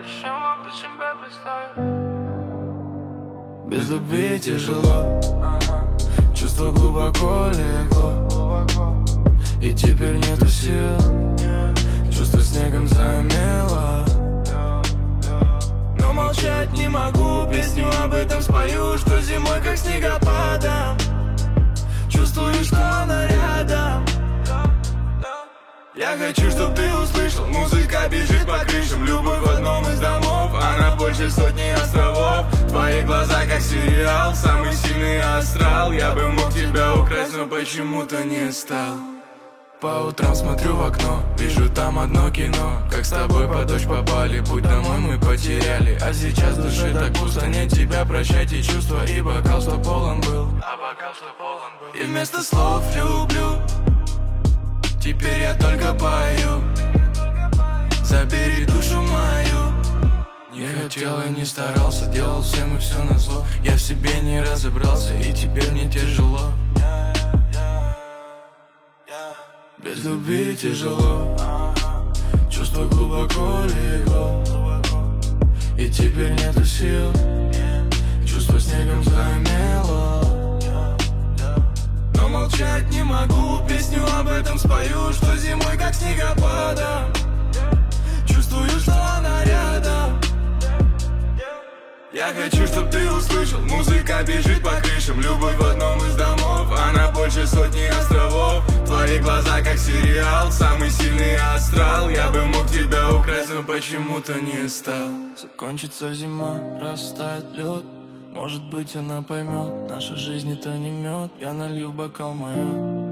Без любви тяжело, чувство глубоко легло, и теперь нету сил, чувство снегом замело. Но молчать не могу, песню об этом спою, что зимой как снегопадом чувствую, что она рядом. Я хочу, чтоб ты услышал, музыка бежит по крышам, любовь в одном из домов, она больше сотни островов. Твои глаза как сериал, самый сильный астрал. Я бы мог тебя украсть, но почему-то не стал. По утрам смотрю в окно, вижу там одно кино, как с тобой под дождь попали, путь домой мы потеряли. А сейчас в душе так пусто, нет тебя, прощайте чувства, и бокал что полон был. И вместо слов люблю теперь я только пою. Забери душу мою. Не хотел и не старался, делал всем и все назло. Я в себе не разобрался, и теперь мне тяжело. Без любви тяжело, чувство глубоко легло, и теперь нету сил, чувство снегом замело. Но молчать не могу, песню об этом спою, что зимой как снегопадом чувствую, что она рядом. Я хочу, чтоб ты услышал, музыка бежит по крышам, любовь в одном из домов, она больше сотни островов. Твои глаза как сериал, самый сильный астрал. Я бы мог тебя украсть, но почему-то не стал. Закончится зима, растает лед, может быть она поймет, наша жизнь это не мед. Я налью бокал мою.